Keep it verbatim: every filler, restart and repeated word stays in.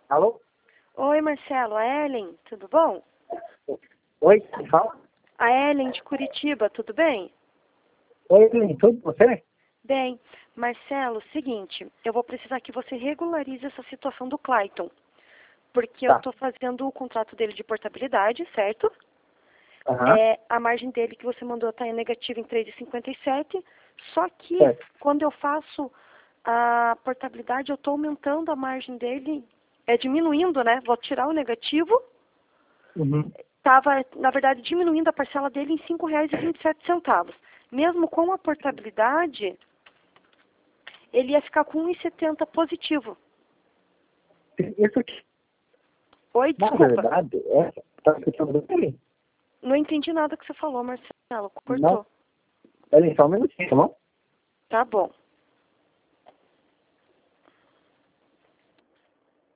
Alô? Oi, Marcelo, a Ellen, tudo bom? Oi, quem fala? A Ellen de Curitiba, tudo bem? Oi, Evelyn, tudo você? Bem, Marcelo, seguinte, eu vou precisar que você regularize essa situação do Clayton, porque eu Tá. estou fazendo o contrato dele de portabilidade, certo? Aham, É, a margem dele que você mandou está em negativa em três vírgula cinquenta e sete, só que certo. quando eu faço a portabilidade, eu estou aumentando a margem dele, é diminuindo, né? Vou tirar o negativo. Uhum. Estava, na verdade, diminuindo a parcela dele em cinco reais e vinte e sete centavos. Mesmo com a portabilidade, ele ia ficar com um e setenta positivo. Isso aqui, Oi, na desculpa. verdade, é... Tá escutando bem? Não entendi nada que você falou, Marcelo. Não. Cortou. Evelyn, só um minutinho, tá bom? Tá bom.